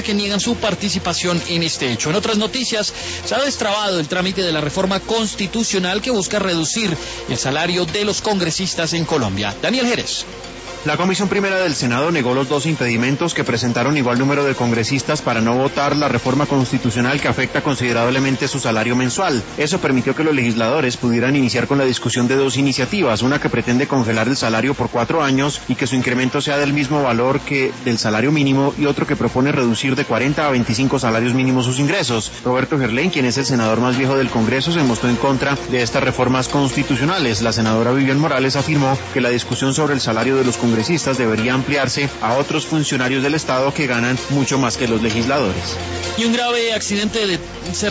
que niegan su participación en este hecho. En otras noticias, se ha destrabado el trámite de la reforma constitucional que busca reducir el salario de los congresistas en Colombia. Daniel Jerez. La Comisión Primera del Senado negó los 2 impedimentos que presentaron igual número de congresistas para no votar la reforma constitucional que afecta considerablemente su salario mensual. Eso permitió que los legisladores pudieran iniciar con la discusión de 2 iniciativas, una que pretende congelar el salario por 4 años y que su incremento sea del mismo valor que del salario mínimo, y otro que propone reducir de 40 a 25 salarios mínimos sus ingresos. Roberto Gerlain, quien es el senador más viejo del Congreso, se mostró en contra de estas reformas constitucionales. La senadora Vivian Morales afirmó que la discusión sobre el salario de los congresistas debería ampliarse a otros funcionarios del Estado que ganan mucho más que los legisladores. Y un grave accidente se